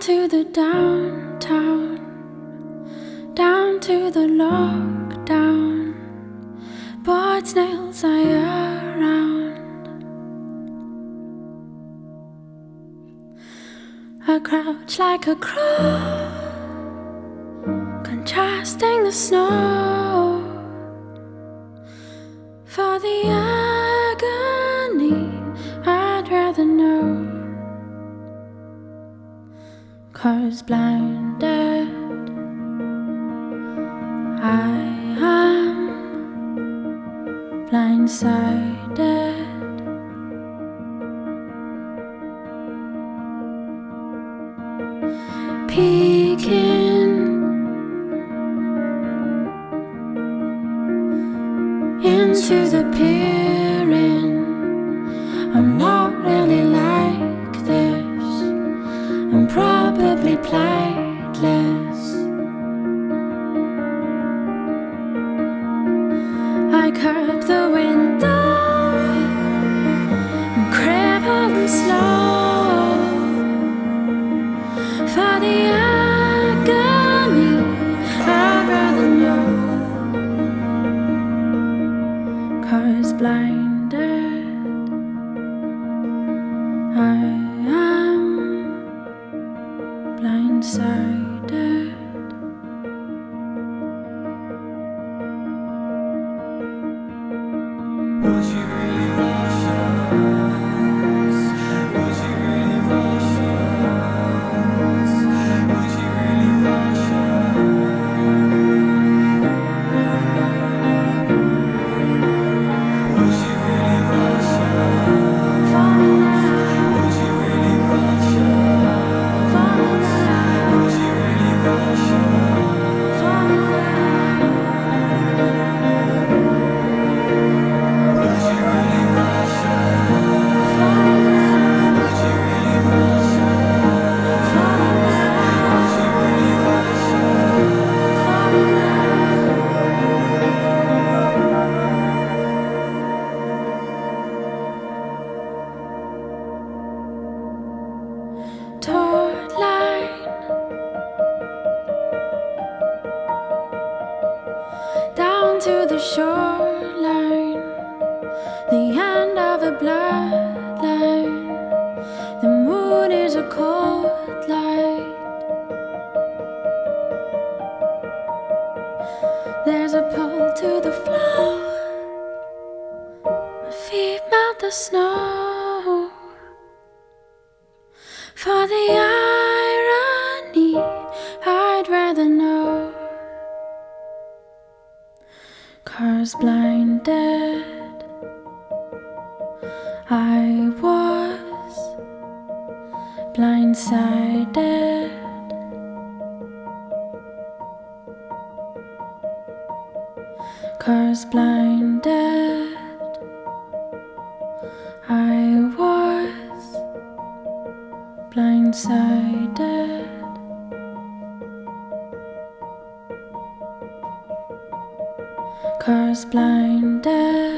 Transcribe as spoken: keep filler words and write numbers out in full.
to the downtown, down to the lockdown, bored snails lie around. I crouch like a crow, contrasting the snow. For the agony, I'd rather know. 'Cause blinded, I am blindsided. Peeking into the peering, I'm not really like this, I'm probably plightless. I curb the window and cripple and slow. For the agony, I'd rather know. 'Cause blinded, I am blindsided. Would you really wash us? Would you really wash us? Would you really wash us? Would you really wash us? For me now, Would you really wash us? for me now, Would you really wash us? for me now. Would you really wash us? For me now, Would you really wash us? for me now, Would you really wash us? for me now. Taut line down to the shoreline, the end of a bloodline. The moon is a cold light. There's a pull to the floor, my feet melt the snow. For the irony, I'd rather know. 'Cause blinded, I was blindsided. 'Cause blinded, I was blindsided. 'Cause blinded,